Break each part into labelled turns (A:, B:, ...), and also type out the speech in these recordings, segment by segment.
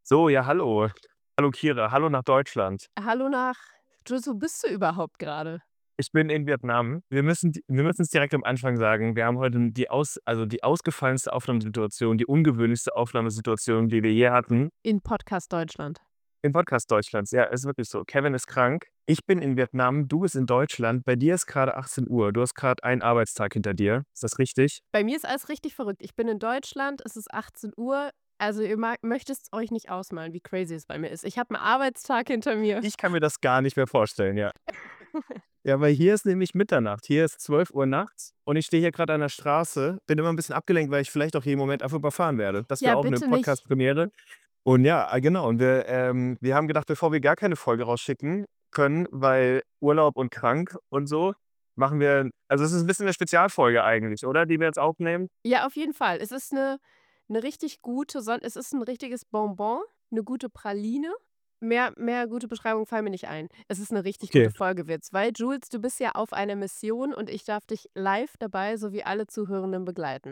A: So, ja, hallo. Hallo Kira, hallo nach Deutschland.
B: Hallo nach wo bist du überhaupt gerade?
A: Ich bin in Vietnam. Wir müssen's direkt am Anfang sagen. Wir haben heute die ausgefallenste Aufnahmesituation, die ungewöhnlichste Aufnahmesituation, die wir je hatten
B: In Podcast Deutschland.
A: im Podcast Deutschlands. Ja, ist wirklich so. Kevin ist krank. Ich bin in Vietnam, du bist in Deutschland. Bei dir ist gerade 18 Uhr. Du hast gerade einen Arbeitstag hinter dir. Ist das richtig?
B: Bei mir ist alles richtig verrückt. Ich bin in Deutschland, es ist 18 Uhr. Also, ihr möchtet's euch nicht ausmalen, wie crazy es bei mir ist. Ich habe 'n Arbeitstag hinter mir.
A: Ich kann mir das gar nicht mehr vorstellen, ja. Ja, weil hier ist nämlich Mitternacht. Hier ist 12 Uhr nachts und ich stehe hier gerade an der Straße, bin immer 'n bisschen abgelenkt, weil ich vielleicht auch jeden Moment einfach überfahren werde. Das wäre
B: Ja,
A: auch 'ne
B: bitte nicht.
A: Podcast-Premiere. Und ja, genau. Und wir haben gedacht, bevor wir gar keine Folge rausschicken können, weil Urlaub und krank und so, machen wir also, es ist 'n bisschen 'ne Spezialfolge eigentlich, oder, die wir jetzt aufnehmen?
B: Ja, auf jeden Fall. Es ist 'ne richtig gute es ist 'n richtiges Bonbon, 'ne gute Praline. Mehr gute Beschreibungen fallen mir nicht ein. Es ist 'ne richtig
A: Okay.
B: gute Folge wird's, weil Jules, du bist ja auf einer Mission und ich darf dich live dabei sowie alle Zuhörenden begleiten.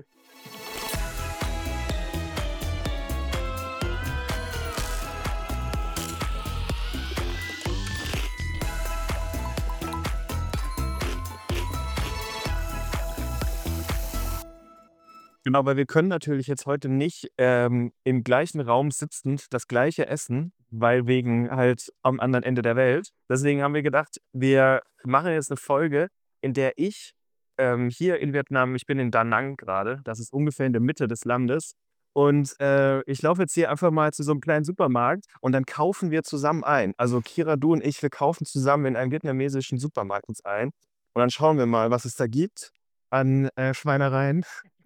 A: Genau, weil wir können natürlich jetzt heute nicht, im gleichen Raum sitzend das Gleiche essen, weil wegen halt am anderen Ende der Welt. Deswegen haben wir gedacht, wir machen jetzt 'ne Folge, in der hier in Vietnam ich bin in Da Nang grade, das ist ungefähr in der Mitte des Landes und, ich laufe jetzt hier einfach mal zu so 'nem kleinen Supermarkt und dann kaufen wir zusammen ein. Also, Kira, du und ich, wir kaufen zusammen in einem vietnamesischen Supermarkt uns ein und dann schauen wir mal, was es da gibt an, Schweinereien.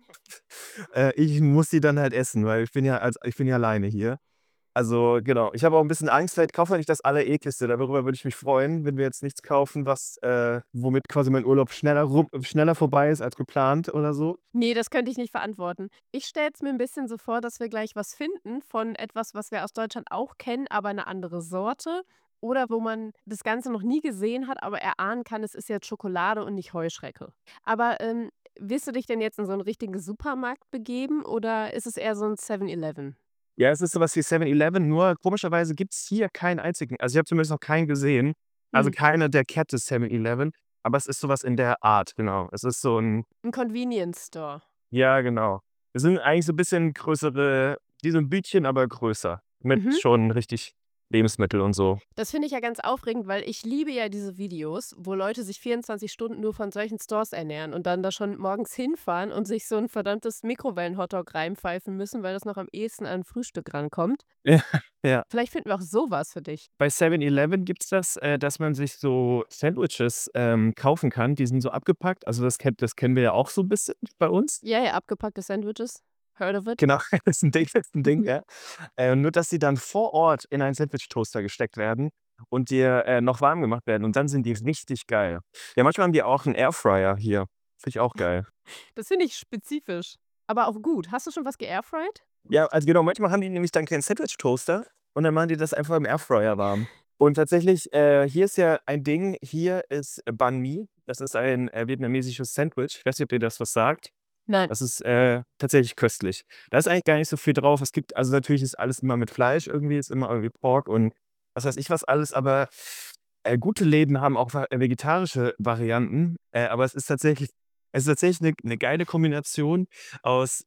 A: Ich muss die dann halt essen, weil ich bin ja alleine hier. Also, genau. Ich habe auch 'n bisschen Angst, vielleicht kaufen wir nicht das Allerekligste. Darüber würde ich mich freuen, wenn wir jetzt nichts kaufen, womit quasi mein Urlaub schneller vorbei ist als geplant oder so.
B: Ne, das könnte ich nicht verantworten. Ich stelle es mir 'n bisschen so vor, dass wir gleich was finden von etwas, was wir aus Deutschland auch kennen, aber 'ne andere Sorte oder wo man das Ganze noch nie gesehen hat, aber erahnen kann, es ist jetzt Schokolade und nicht Heuschrecke. Aber, willst du dich denn jetzt in so 'n richtigen Supermarkt begeben oder ist es eher so 'n 7-Eleven?
A: Ja, es ist so was wie 7-Eleven, nur komischerweise gibt's hier keinen einzigen. Also, ich habe zumindest noch keinen gesehen. Also,
B: Hm,
A: keine der Kette 7-Eleven, aber es ist so was in der Art, genau. Es ist so 'n
B: 'n Convenience Store.
A: Ja, genau. Es sind eigentlich so 'n bisschen größere wie so 'n Bütchen, aber größer, mit
B: Mhm.
A: schon richtig Lebensmittel und so.
B: Das finde ich ja ganz aufregend, weil ich liebe ja diese Videos, wo Leute sich 24 Stunden nur von solchen Stores ernähren und dann da schon morgens hinfahren und sich so 'n verdammtes Mikrowellen-Hotdog reinpfeifen müssen, weil das noch am ehesten an Frühstück rankommt.
A: Ja, ja.
B: Vielleicht finden wir auch so was für dich.
A: Bei 7-Eleven gibt's das, dass man sich so Sandwiches, kaufen kann. Die sind so abgepackt. Also, das kennen wir ja auch so 'n bisschen bei uns.
B: Ja, ja, abgepackte Sandwiches. Heard of it.
A: Genau, das ist 'n Ding, ja. Nur, dass die dann vor Ort in einen Sandwich-Toaster gesteckt werden und dir, noch warm gemacht werden und dann sind die richtig geil. Ja, manchmal haben die auch 'n Airfryer hier. Finde ich auch geil.
B: Das finde ich spezifisch, aber auch gut. Hast du schon was geairfryed?
A: Ja, also genau, manchmal haben die nämlich dann keinen Sandwich-Toaster und dann machen die das einfach im Airfryer warm. Und tatsächlich, hier ist ja ein Ding, hier ist Banh Mi. Das ist ein, vietnamesisches Sandwich. Ich weiß nicht, ob dir das was sagt.
B: Nein.
A: Das ist, tatsächlich köstlich. Da ist eigentlich gar nicht so viel drauf. Also natürlich ist alles immer mit Fleisch irgendwie, ist immer irgendwie Pork und was weiß ich was alles, aber, gute Läden haben auch vegetarische Varianten, aber es ist tatsächlich 'ne geile Kombination aus,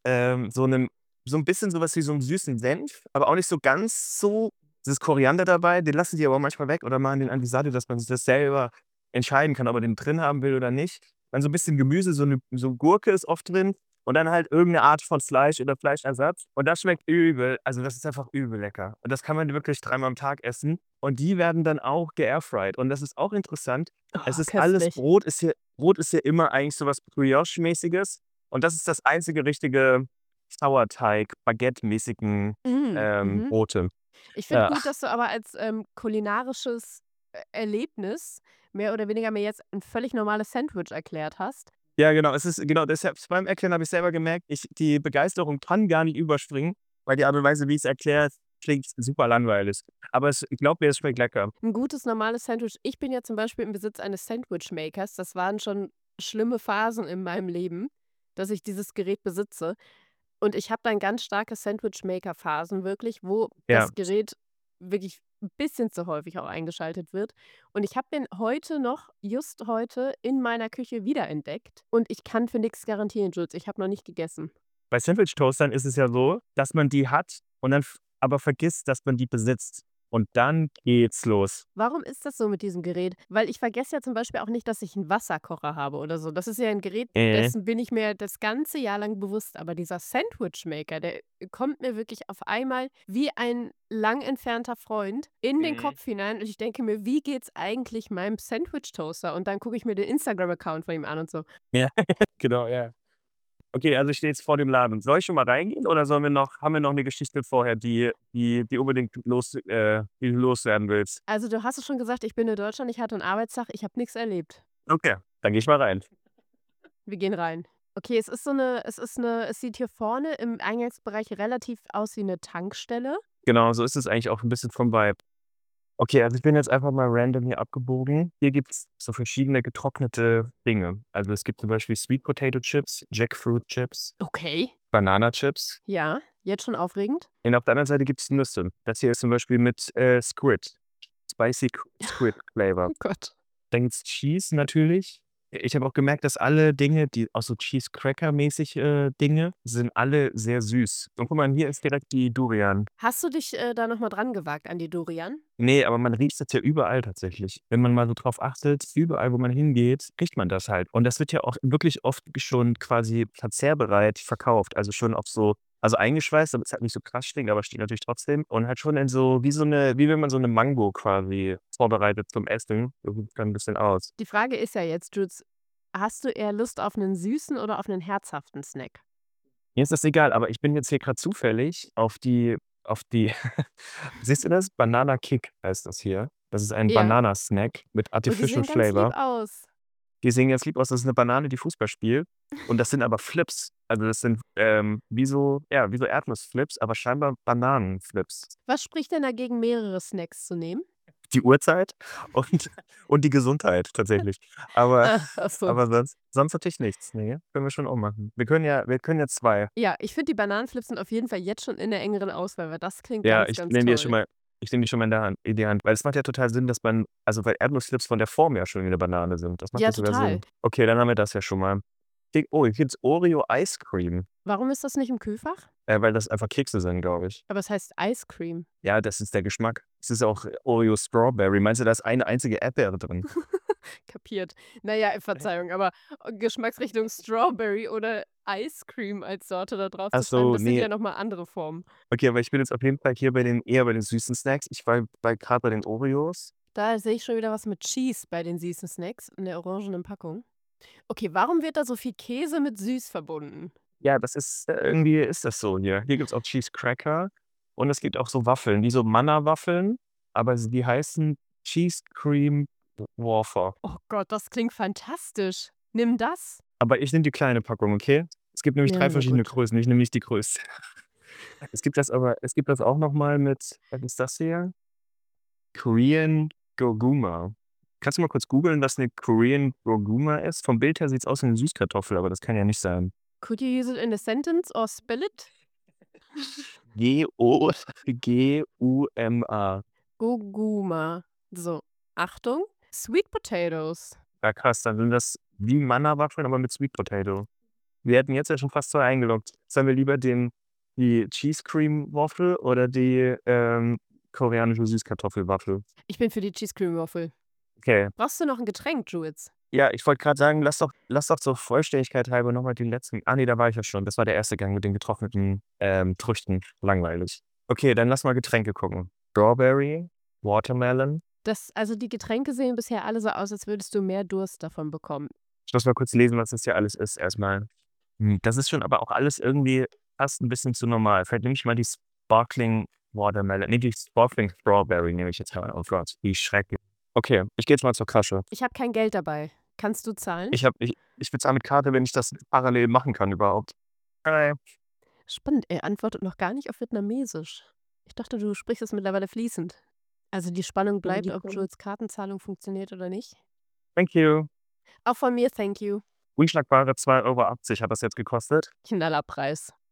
A: so 'n bisschen so was wie so 'n süßen Senf, aber auch nicht so ganz so. Es ist Koriander dabei, den lassen die aber manchmal weg oder machen den an die Seite, dass man sich das selber entscheiden kann, ob man den drin haben will oder nicht. Dann so 'n bisschen Gemüse, so Gurke ist oft drin und dann halt irgend 'ne Art von Fleisch oder Fleischersatz. Und das schmeckt übel. Also, das ist einfach übel lecker. Und das kann man wirklich dreimal am Tag essen. Und die werden dann auch geairfryed. Und das ist auch interessant. Es
B: Oh,
A: ist alles
B: köstlich.
A: Brot ist hier immer eigentlich so was Brioche-mäßiges. Und das ist das einzige richtige Sauerteig, Baguette-mäßigen,
B: Mhm.
A: Brote.
B: Ich finde
A: Ja.
B: gut, dass du aber als, kulinarisches Erlebnis mehr oder weniger mir jetzt 'n völlig normales Sandwich erklärt hast.
A: Ja, genau, deshalb beim Erklären habe ich selber gemerkt, die Begeisterung kann gar nicht überspringen, weil die Art und Weise, wie ich's erkläre, klingt super langweilig. Aber glaub mir, es schmeckt lecker.
B: 'N gutes normales Sandwich ich bin ja zum Beispiel im Besitz eines Sandwich-Makers. Das waren schon schlimme Phasen in meinem Leben, dass ich dieses Gerät besitze. Und ich habe dann ganz starke Sandwich-Maker-Phasen wirklich, wo
A: Ja.
B: das Gerät wirklich ein bisschen zu häufig auch eingeschaltet wird. Und ich habe den heute noch just heute in meiner Küche wiederentdeckt und ich kann für nichts garantieren, Jules. Ich habe noch nicht gegessen.
A: Bei Sandwich-Toastern ist es ja so, dass man die hat und dann aber vergisst, dass man die besitzt. Und dann geht's los.
B: Warum ist das so mit diesem Gerät? Weil ich vergesse ja zum Beispiel auch nicht, dass ich einen Wasserkocher habe oder so. Das ist ja ein Gerät,
A: Mhm.
B: dessen bin ich mir das ganze Jahr lang bewusst. Aber dieser Sandwich-Maker, der kommt mir wirklich auf einmal wie ein lang entfernter Freund in den
A: Mhm.
B: Kopf hinein und ich denke mir: „Wie geht's eigentlich meinem Sandwich-Toaster?“ Und dann gucke ich mir den Instagram-Account von ihm an und so.
A: Ja, genau, ja. Okay, also ich stehe jetzt vor dem Laden. Soll ich schon mal reingehen oder haben wir noch eine Geschichte vorher, die unbedingt die du loswerden willst?
B: Also, du hast es schon gesagt, ich bin in Deutschland, ich hatte einen Arbeitstag, ich habe nichts erlebt.
A: Okay, dann gehe ich mal rein.
B: Wir gehen rein. Okay, es sieht hier vorne im Eingangsbereich relativ aus wie 'ne Tankstelle.
A: Genau, so ist es eigentlich auch ein bisschen vom Vibe. Okay, also ich bin jetzt einfach mal random hier abgebogen. Hier gibt's so verschiedene getrocknete Dinge. Also, es gibt zum Beispiel Sweet Potato Chips, Jackfruit Chips,
B: Okay.
A: Banana Chips
B: Ja, jetzt schon aufregend.
A: und auf der anderen Seite gibt's Nüsse. Das hier ist zum Beispiel mit, Squid, Spicy Squid Flavor.
B: Oh Gott.
A: Dann gibt's Cheese natürlich. Ich habe auch gemerkt, dass alle Dinge, die auch so Cheese Cracker mäßig, Dinge, sind alle sehr süß. Und guck mal, hier ist direkt die Durian.
B: Hast du dich, da noch mal dran gewagt an die Durian?
A: Ne, aber man riecht das ja überall tatsächlich. Wenn man mal so drauf achtet, überall, wo man hingeht, riecht man das halt. Und das wird ja auch wirklich oft schon quasi verzehrbereit verkauft. Also schon auf so eingeschweißt, damit's halt nicht so krass stinkt, aber steht natürlich trotzdem. Und halt schon in so wie wenn man so 'ne Mango quasi vorbereitet zum Essen. So sieht's dann 'n bisschen aus.
B: Die Frage ist ja jetzt, Jules, hast du eher Lust auf 'nen süßen oder auf 'nen herzhaften Snack?
A: Mir ist das egal, aber ich bin jetzt hier grad zufällig auf die siehst du das? Banana Kick heißt das hier. Das ist ein
B: Ja.
A: Bananasnack mit
B: Oh, die
A: Artificial
B: sehen ganz lieb
A: Flavor.
B: aus.
A: Die sehen ganz lieb aus. Das ist 'ne Banane, die Fußball spielt. Und das sind aber Flips. Also, das sind, wie so Erdnussflips, aber scheinbar Bananenflips.
B: Was spricht denn dagegen, mehrere Snacks zu nehmen?
A: Die Uhrzeit und die Gesundheit tatsächlich. Aber
B: Ach so.
A: aber sonst natürlich nichts. Ne, können wir schon auch machen. Wir können ja 2.
B: Ja, ich finde, die Bananenflips sind auf jeden Fall jetzt schon in der engeren Auswahl, weil das klingt
A: Ja,
B: ganz, ganz toll.
A: ich nehme die schon mal in die Hand, weil es macht ja total Sinn, dass man weil Erdnussflips von der Form ja schon wie 'ne Banane sind. Das macht
B: Ja,
A: ja sogar
B: total.
A: Sinn. Okay, dann haben wir das ja schon mal. Hier gibt's Oreo Ice Cream,
B: Warum ist das nicht im Kühlfach?
A: weil das einfach Kekse sind, glaube ich.
B: Aber es heißt Ice Cream.
A: Ja, das ist der Geschmack. Es ist auch Oreo Strawberry. Meinst du, da ist eine einzige Erdbeere drin?
B: Kapiert. Na ja, Verzeihung, aber Geschmacksrichtung Strawberry oder Ice Cream als Sorte da drauf
A: Ach
B: zu schreiben,
A: so,
B: das sind
A: ne.
B: ja noch mal andere Formen.
A: Okay, aber ich bin jetzt auf jeden Fall hier eher bei den süßen Snacks. Ich war grad bei den Oreos.
B: Da sehe ich schon wieder was mit Cheese bei den süßen Snacks in der orangenen Packung. Okay, warum wird da so viel Käse mit süß verbunden?
A: Ja, das ist irgendwie ist das so hier. Hier gibt's auch Cheese Cracker und es gibt auch so Waffeln, wie so Manna-Waffeln, aber die heißen Cheese Cream Wafer.
B: Oh Gott, das klingt fantastisch. Nimm das.
A: Aber ich nehme die kleine Packung, okay? Es gibt nämlich
B: Ja,
A: 3
B: na
A: verschiedene
B: gut.
A: Größen. Ich nehme nicht die größte. Es gibt das auch noch mal mit was ist das hier? Korean Gurguma. Kannst du mal kurz googeln, was 'ne Korean Gurguma ist? Vom Bild her sieht's aus wie 'ne Süßkartoffel, aber das kann ja nicht sein.
B: Could you use it in a sentence or spell it?
A: Goguma.
B: Goguma. So, Achtung. Sweet Potatoes.
A: Ja krass, dann sind das wie Manna-Waffeln, aber mit Sweet Potato. Wir hätten jetzt ja schon fast 2 eingeloggt. Sollen wir lieber die Cheese Cream Waffel oder die, koreanische Süßkartoffelwaffel?
B: Ich bin für die Cheese Cream Waffel.
A: Okay.
B: Brauchst du noch 'n Getränk, Jules?
A: Ja, ich wollte grad sagen, lass doch zur Vollständigkeit halber noch mal den letzten ne, da war ich ja schon. Das war der erste Gang mit den getrockneten, Früchten. Langweilig. Okay, dann lass mal Getränke gucken. Strawberry, Watermelon.
B: Also, die Getränke sehen bisher alle so aus, als würdest du mehr Durst davon bekommen.
A: Ich muss mal kurz lesen, was das hier alles ist erst mal. Das ist schon aber auch alles irgendwie fast 'n bisschen zu normal. Vielleicht nehme ich mal die Sparkling Watermelon ne, die Sparkling Strawberry nehme ich jetzt mal. Oh Gott, wie schrecklich. Okay, ich gehe jetzt mal zur Kasse.
B: Ich habe kein Geld dabei. Kannst du zahlen?
A: Ich bezahle mit Karte, wenn ich das parallel machen kann überhaupt. Hi.
B: Spannend, er antwortet noch gar nicht auf Vietnamesisch. Ich dachte, du sprichst es mittlerweile fließend. Also, die Spannung bleibt, ob Jules' Kartenzahlung funktioniert oder nicht.
A: Thank you.
B: Auch von mir, thank you.
A: Unschlagbare 2,80 € hat das jetzt gekostet.
B: Knallerpreis.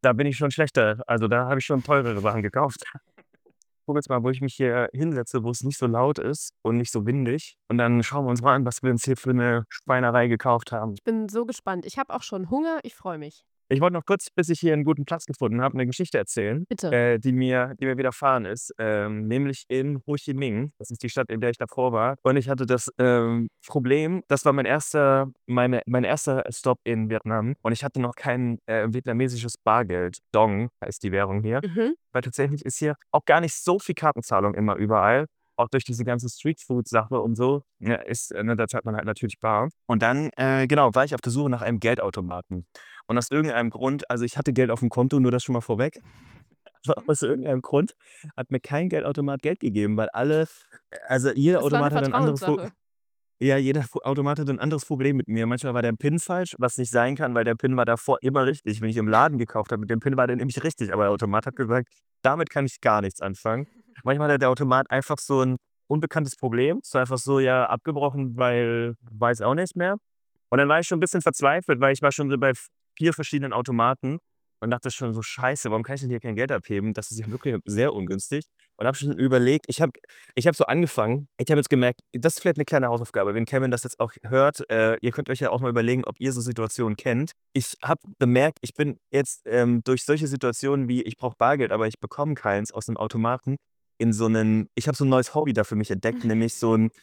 A: Da bin ich schon schlechter. Also, da habe ich schon teurere Sachen gekauft. Guck jetzt mal, wo ich mich hier hinsetze, wo es nicht so laut ist und nicht so windig. Und dann schauen wir uns mal an, was wir uns hier für eine Schweinerei gekauft haben.
B: Ich bin so gespannt. Ich habe auch schon Hunger, ich freue mich.
A: Ich wollte noch kurz, bis ich hier einen guten Platz gefunden habe, eine Geschichte erzählen,
B: Bitte.
A: die mir widerfahren ist, nämlich in Ho Chi Minh. Das ist die Stadt, in der ich davor war. Und ich hatte das, Problem, das war mein erster Stop in Vietnam und ich hatte noch kein, vietnamesisches Bargeld. Dong heißt die Währung hier.
B: Mhm.
A: Weil tatsächlich ist hier auch gar nicht so viel Kartenzahlung immer überall. Auch durch diese ganze Streetfood-Sache und so, da zahlt man halt natürlich bar. Und dann, genau, war ich auf der Suche nach einem Geldautomaten. Und aus irgendeinem Grund, also ich hatte Geld auf dem Konto, nur das schon mal vorweg. Aber aus irgendeinem Grund hat mir kein Geldautomat Geld gegeben, weil jeder
B: Das war 'ne
A: Automat hat ein anderes
B: Vertrauenssache.
A: ja, jeder Automat hat ein anderes Problem mit mir. Manchmal war der PIN falsch, was nicht sein kann, weil der PIN war davor immer richtig. Wenn ich im Laden gekauft habe, mit dem PIN war der nämlich richtig, aber der Automat hat gesagt: „Damit kann ich gar nichts anfangen.“ Manchmal hatte der Automat einfach so 'n unbekanntes Problem. Ist einfach so, ja, abgebrochen, weil weiß auch nicht mehr. Und dann war ich schon 'n bisschen verzweifelt, weil ich war schon so bei 4 verschiedenen Automaten und dachte schon so: „Scheiße, warum kann ich denn hier kein Geld abheben?“ Das ist ja wirklich sehr ungünstig. Und habe schon überlegt, ich habe so angefangen, ich habe jetzt gemerkt, das ist vielleicht 'ne kleine Hausaufgabe, wenn Kevin das jetzt auch hört, ihr könnt euch ja auch mal überlegen, ob ihr so Situationen kennt. Ich habe bemerkt, ich bin jetzt, durch solche Situationen wie: Ich brauche Bargeld, aber ich bekomme keins aus 'nem Automaten, in so 'nen ich habe so 'n neues Hobby da für mich entdeckt, nämlich so 'n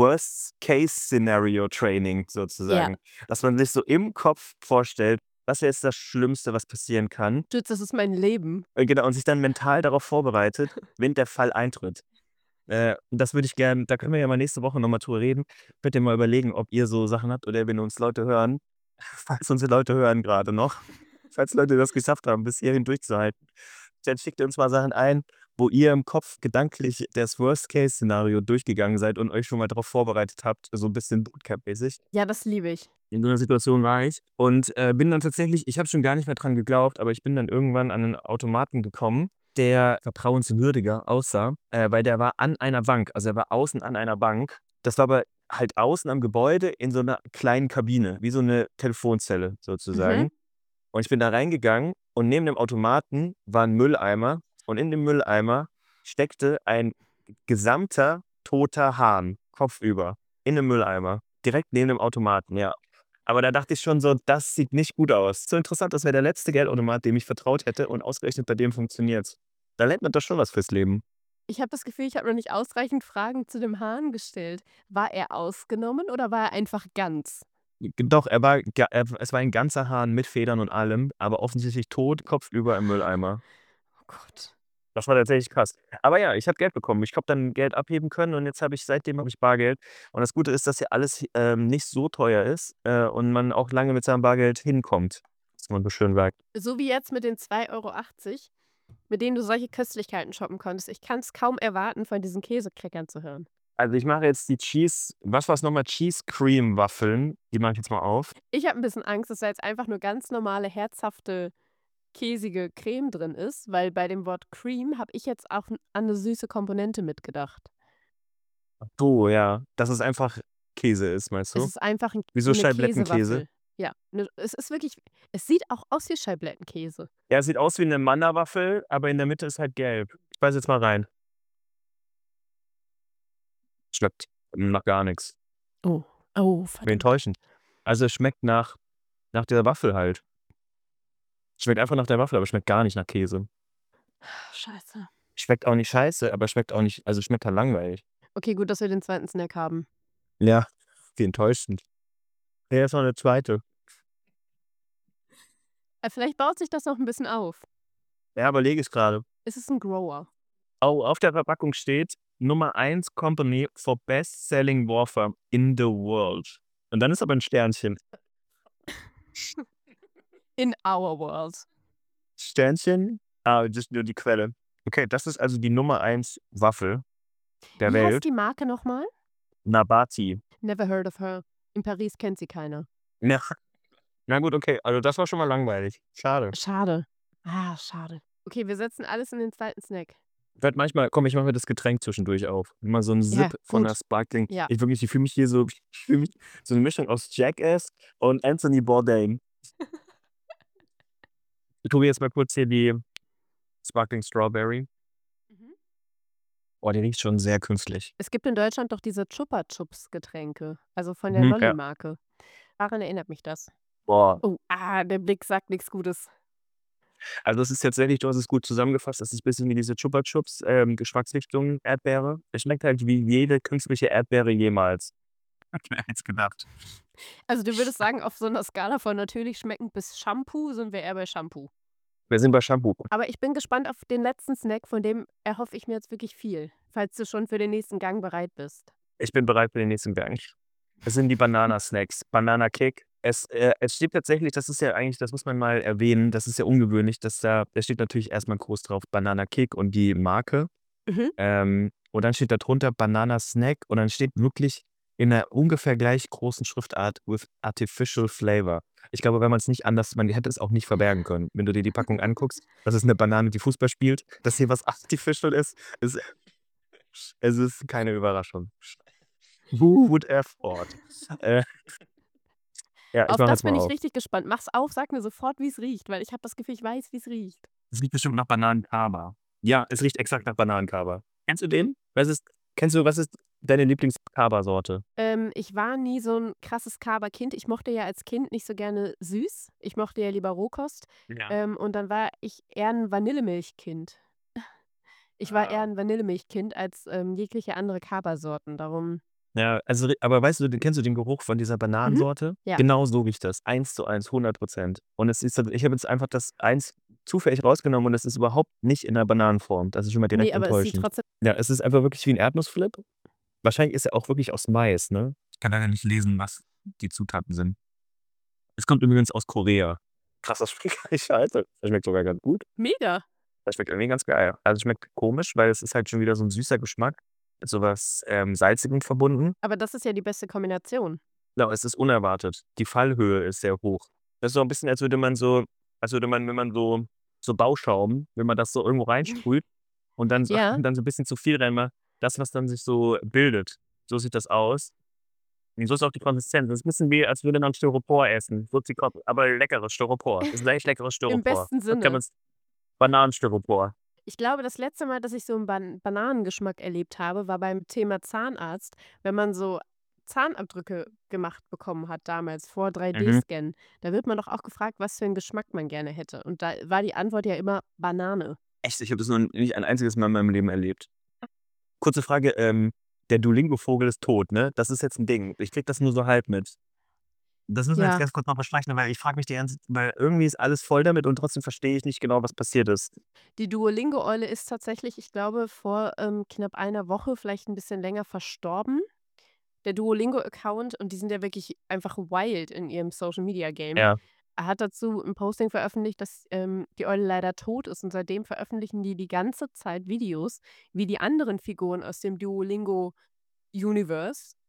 A: Worst-Case-Scenario-Training
B: Ja.
A: sozusagen. Dass man sich so im Kopf vorstellt: Was wäre jetzt das Schlimmste, was passieren kann?
B: Stütz, das ist mein Leben.
A: Genau, und sich dann mental darauf vorbereitet, wenn der Fall eintritt. Und das würde ich gern da können wir ja mal nächste Woche noch mal drüber reden. Könnt ihr mal überlegen, ob ihr so Sachen habt oder wenn uns Leute hören falls uns Leute hören grade noch, falls Leute das geschafft haben, bis hierhin durchzuhalten, dann schickt ihr uns mal Sachen ein, wo ihr im Kopf gedanklich das Worst-Case-Szenario durchgegangen seid und euch schon mal drauf vorbereitet habt, so 'n bisschen Bootcamp-mäßig.
B: Ja, das liebe ich.
A: In so 'ner Situation war ich und, bin dann tatsächlich ich habe schon gar nicht mehr dran geglaubt, aber ich bin dann irgendwann an 'nen Automaten gekommen, der vertrauenswürdiger aussah, weil der war an einer Bank. Also, er war außen an einer Bank. Das war aber halt außen am Gebäude in so 'ner kleinen Kabine, wie so 'ne Telefonzelle
B: Mhm.
A: sozusagen. Und ich bin da reingegangen und neben dem Automaten war 'n Mülleimer und in dem Mülleimer steckte ein gesamter toter Hahn, kopfüber, in 'nem Mülleimer, direkt neben dem Automaten, ja. Aber da dachte ich schon so: „Das sieht nicht gut aus.“ So interessant, das wäre der letzte Geldautomat, dem ich vertraut hätte und ausgerechnet bei dem funktioniert's. Da lernt man doch schon was fürs Leben.
B: Ich habe das Gefühl, ich habe noch nicht ausreichend Fragen zu dem Hahn gestellt. War er ausgenommen oder war er einfach ganz?
A: Doch, es war ein ganzer Hahn mit Federn und allem, aber offensichtlich tot, kopfüber im Mülleimer.
B: Oh Gott.
A: Das war tatsächlich krass. Aber ja, ich habe Geld bekommen. Ich habe dann Geld abheben können und jetzt seitdem habe ich Bargeld. Und das Gute ist, dass hier alles, nicht so teuer ist, und man auch lange mit seinem Bargeld hinkommt, wie man so schön sagt.
B: So wie jetzt mit den 2,80 € mit denen du solche Köstlichkeiten shoppen konntest. Ich kann's kaum erwarten, von diesen Käsecrackern zu hören.
A: Also, ich mache jetzt die was war's noch mal? Cheese Cream Waffeln. Die mache ich jetzt mal auf.
B: Ich habe 'n bisschen Angst, dass da jetzt einfach nur ganz normale, herzhafte, käsige Creme drin ist, weil bei dem Wort Cream habe ich jetzt auch an 'ne süße Komponente mitgedacht.
A: Ach so, ja, dass es einfach Käse ist, meinst
B: Es
A: du?
B: ist einfach 'n
A: Wie
B: so
A: so
B: 'ne
A: Scheiblettenkäse?
B: Käsewaffel. Ja, es ist wirklich es sieht auch aus wie Scheiblettenkäse.
A: Ja, es sieht aus wie 'ne Manna-Waffel, aber in der Mitte ist halt gelb. Ich beiße jetzt mal rein. Schmeckt nach gar nix.
B: Oh, oh,
A: Wie
B: verdammt.
A: enttäuschend. Also, es schmeckt nach der Waffel halt. Schmeckt einfach nach der Waffel, aber schmeckt gar nicht nach Käse.
B: Scheiße.
A: Schmeckt auch nicht scheiße, aber schmeckt auch nicht also, schmeckt halt langweilig.
B: Okay, gut, dass wir den 2. Snack haben.
A: Ja, wie enttäuschend. Hier ist noch 'ne 2.
B: Vielleicht baut sich das noch 'n bisschen auf.
A: Ja, überlege ich grade.
B: Es ist 'n Grower.
A: Oh, auf der Verpackung steht: „Nummer 1 Company for Best Selling Wafer in the World.“ Und dann ist aber 'n Sternchen.
B: In our world.
A: Sternchen, das ist nur die Quelle. Okay, das ist also die Nummer 1 Waffel der
B: Wie heißt
A: Welt.
B: die Marke noch mal?
A: Nabati.
B: Never heard of her. In Paris kennt sie keiner.
A: Ja. Na gut, okay. Also, das war schon mal langweilig. Schade.
B: Schade. Ah, schade. Okay, wir setzen alles in den 2. Snack.
A: Ich mache mir das Getränk zwischendurch auf. Immer so 'n
B: Ja,
A: Sip von 'ner
B: gut.
A: Sparkling.
B: Ja.
A: Ich fühle mich hier so ich fühle mich so 'ne Mischung aus Jackass und Anthony Bourdain. Ich probiere jetzt mal kurz hier die Sparkling Strawberry.
B: Mhm.
A: Oh, die riecht schon sehr künstlich.
B: Es gibt in Deutschland doch diese Chupa Chups Getränke, also von der
A: Ja.
B: Lolli-Marke. Daran erinnert mich das.
A: Boah.
B: Oh, der Blick sagt nichts Gutes.
A: Also, es ist tatsächlich, du hast es gut zusammengefasst, das ist ein bisschen wie diese Chupa Chups, Geschmacksrichtung Erdbeere. Es schmeckt halt wie jede künstliche Erdbeere jemals. Wer hätte es gedacht?
B: Also, du würdest sagen, auf so 'ner Skala von natürlich schmeckend bis Shampoo sind wir eher bei Shampoo.
A: Wir sind bei Shampoo.
B: Aber ich bin gespannt auf den letzten Snack, von dem erhoffe ich mir jetzt wirklich viel, falls du schon für den nächsten Gang bereit bist.
A: Ich bin bereit für den nächsten Gang. Es sind die Banana-Snacks, Banana Kick. Es steht tatsächlich, das ist ja eigentlich, das muss man mal erwähnen, das ist ja ungewöhnlich, dass da steht natürlich erst mal groß drauf Banana Kick und die Marke.
B: Mhm.
A: Und dann steht da drunter Banana Snack und dann steht wirklich in 'ner ungefähr gleich großen Schriftart with artificial flavor. Ich glaube, wenn man's nicht anders, man hätte es auch nicht verbergen können. Wenn du dir die Packung anguckst, das ist 'ne Banane, die Fußball spielt. Dass hier was artificial ist es ist keine Überraschung. Good effort. Äh, ja, ich
B: Auf
A: mache
B: das
A: jetzt
B: bin
A: mal
B: ich
A: auf.
B: richtig gespannt. Mach's auf, sag mir sofort, wie's riecht, weil ich habe das Gefühl, ich weiß, wie's riecht.
A: Es riecht bestimmt nach Bananenkaba. Ja, es riecht exakt nach Bananenkaba. Kennst du den? Was ist deine Lieblings-Kaba-Sorte?
B: Ich war nie so 'n krasses Kaba-Kind. Ich mochte ja als Kind nicht so gerne süß. Ich mochte ja lieber Rohkost.
A: Ja.
B: Und dann war ich eher 'n Vanillemilchkind. Ich war eher
A: Ah.
B: 'n Vanillemilchkind als, jegliche andere Kaba-Sorten, darum
A: Ja, also, aber weißt du, kennst du den Geruch von dieser
B: mhm,
A: Bananensorte?
B: ja.
A: Genau so riecht das, 1:1, 100%. Und es ist ich habe jetzt einfach das eins zufällig rausgenommen und es ist überhaupt nicht in der Bananenform. Das ist schon mal
B: Ne,
A: direkt
B: aber es sieht
A: enttäuschend.
B: trotzdem
A: Ja, es ist einfach wirklich wie 'n Erdnussflip. Wahrscheinlich ist er auch wirklich aus Mais, ne? Ich kann leider nicht lesen, was die Zutaten sind. Es kommt übrigens aus Korea. Krass, das schmeckt gar nicht scheiße. Das schmeckt sogar ganz gut.
B: mega.
A: Das schmeckt irgendwie ganz geil. Also, es schmeckt komisch, weil es ist halt schon wieder so 'n süßer Geschmack mit so was, Salzigem verbunden.
B: Aber das ist ja die beste Kombination.
A: Genau, es ist unerwartet. Die Fallhöhe ist sehr hoch. Das ist so 'n bisschen, als würde man, wenn man so Bauschaum, wenn man das so irgendwo reinsprüht und dann so
B: Ja,
A: dann so 'n bisschen zu viel reinmacht, das, was dann sich so bildet, so sieht das aus. Und so ist auch die Konsistenz. Das ist 'n bisschen wie, als würde man Styropor essen. So zieht aber leckeres Styropor. Das ist echt leckeres
B: im
A: Styropor.
B: besten
A: Das kann
B: Sinne.
A: man's Bananenstyropor.
B: Ich glaube, das letzte Mal, dass ich so 'n Bananengeschmack erlebt habe, war beim Thema Zahnarzt, wenn man so Zahnabdrücke gemacht bekommen hat damals vor
A: Mhm.
B: 3D-Scannen. Da wird man doch auch gefragt, was für 'n Geschmack man gerne hätte. Und da war die Antwort ja immer Banane.
A: Echt, ich habe das noch nicht ein einziges Mal in meinem Leben erlebt. Kurze Frage, der Duolingo-Vogel ist tot, ne? Das ist jetzt 'n Ding. Ich kriege das nur so halb mit. Das müssen wir jetzt
B: Ja,
A: ganz kurz noch besprechen, weil ich frage mich die ganze Zeit, weil irgendwie ist alles voll damit und trotzdem verstehe ich nicht genau, was passiert ist.
B: die Duolingo-Eule ist tatsächlich, ich glaube, vor, knapp einer Woche, vielleicht 'n bisschen länger verstorben. Der Duolingo-Account und die sind ja wirklich einfach wild in ihrem Social-Media-Game.
A: Ja.
B: Er hat dazu 'n Posting veröffentlicht, dass, die Eule leider tot ist und seitdem veröffentlichen die ganze Zeit Videos, wie die anderen Figuren aus dem Duolingo-Universe,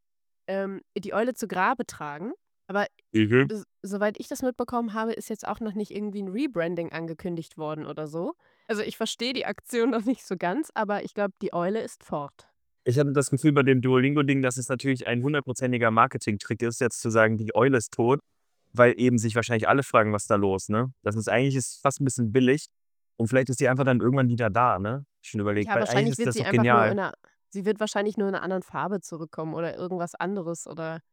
B: die Eule zu Grabe tragen. Aber
A: Mhm.
B: soweit ich das mitbekommen habe, ist jetzt auch noch nicht irgendwie 'n Rebranding angekündigt worden oder so. Also, ich verstehe die Aktion noch nicht so ganz, aber ich glaube, die Eule ist fort.
A: Ich hatte das Gefühl bei dem Duolingo-Ding, dass es natürlich ein hundertprozentiger Marketingtrick ist, jetzt zu sagen, die Eule ist tot, weil eben sich wahrscheinlich alle fragen: „Was ist da los“, ne? Das ist eigentlich, ist fast 'n bisschen billig und vielleicht ist die einfach dann irgendwann wieder da, ne? Schon überlegt,
B: Ja,
A: weil eigentlich
B: wahrscheinlich
A: ist
B: wird
A: das
B: sie
A: doch
B: einfach nur
A: genial.
B: in 'ner sie wird wahrscheinlich nur in 'ner anderen Farbe zurückkommen oder irgendwas anderes oder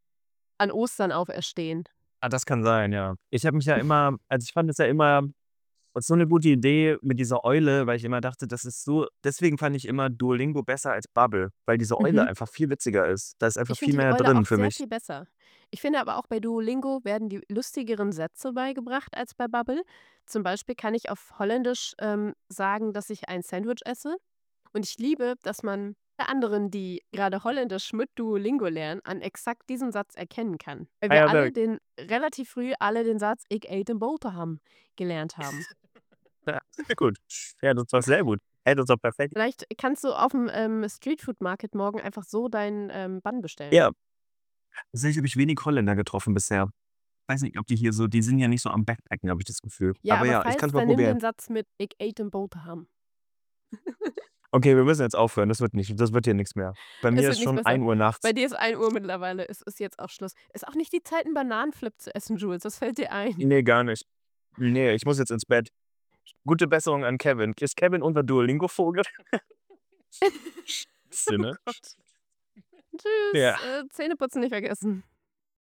B: an Ostern auferstehen.
A: Ah, das kann sein, ja. Ich habe mich ja immer, also, ich fand es ja immer so 'ne gute Idee mit dieser Eule, weil ich immer dachte, das ist so, deswegen fand ich immer Duolingo besser als Bubble, weil diese Eule
B: Mhm.
A: einfach viel witziger ist. Da ist einfach
B: Ich
A: viel
B: finde die
A: mehr
B: Eule
A: drin
B: auch
A: für
B: sehr
A: mich.
B: viel besser. Ich finde aber auch bei Duolingo werden die lustigeren Sätze beigebracht als bei Babbel. Zum Beispiel kann ich auf Holländisch, sagen, dass ich ein Sandwich esse. Und ich liebe, dass man bei anderen, die gerade Holländisch mit Duolingo lernen, an exakt diesem Satz erkennen kann. Weil
A: Ah
B: wir
A: ja,
B: alle den relativ früh alle den Satz „Ik eet 'n boterham" gelernt haben.
A: ja, sehr gut. Ja, das war sehr gut. Hey, das ist doch perfekt.
B: Vielleicht kannst du auf'm, Streetfood Market morgen einfach so deinen, Bun bestellen.
A: Ja, tatsächlich habe ich wenig Holländer getroffen bisher. Weiß nicht, ob die hier so, die sind ja nicht so am Backpacken, habe ich das Gefühl.
B: Ja,
A: Aber
B: aber
A: ja, ich
B: falls,
A: kann's mal
B: dann nimm
A: probieren.
B: den Satz mit „Ik eet 'n boterham."
A: Okay, wir müssen jetzt aufhören. Das wird hier nix mehr. Bei
B: Es
A: mir
B: wird
A: ist
B: nicht
A: schon
B: besser.
A: 1 Uhr
B: Bei
A: nachts.
B: dir ist 1 Uhr mittlerweile. Es ist jetzt auch Schluss. Ist auch nicht die Zeit, 'n Bananenflip zu essen, Jules. Was fällt dir ein?
A: Ne, gar nicht. Nee, ich muss jetzt ins Bett. Gute Besserung an Kevin. Ist Kevin unser Duolingo-Vogel? Bisschen,
B: Oh
A: ne?
B: Gott. Tschüss.
A: Ja.
B: Zähneputzen nicht vergessen.